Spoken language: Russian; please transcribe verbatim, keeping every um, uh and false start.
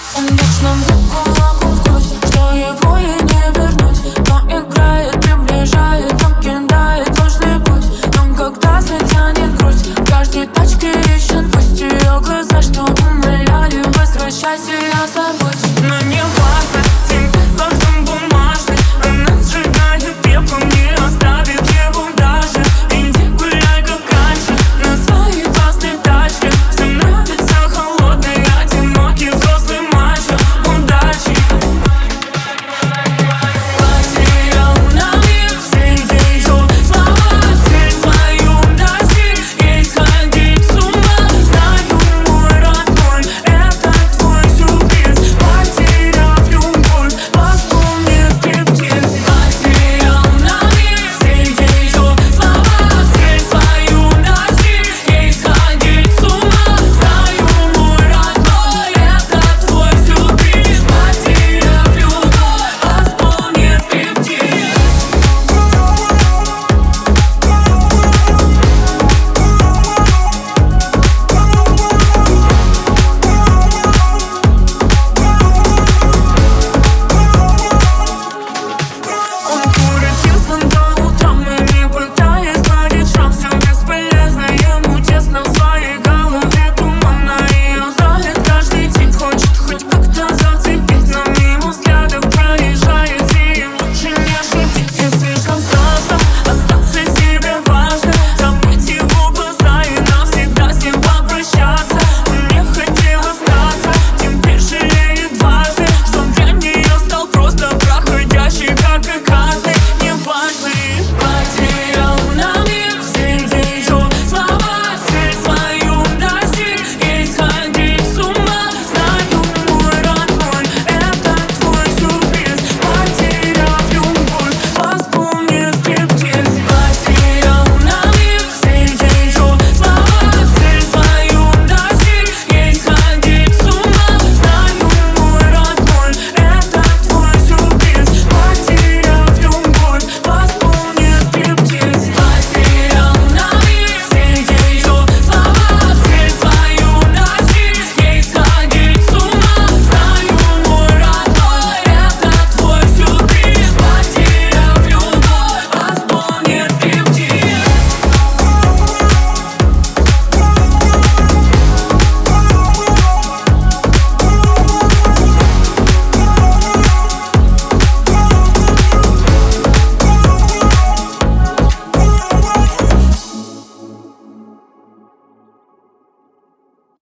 Он лишь нам за кулаком в грудь, что его и не вернуть. Но играет, приближает, нам кидает ложный путь. Он когда затянет грусть, в каждой тачке ищет пусть ее глаза, что умоляли, возвращайся, я забудь. Но не важно.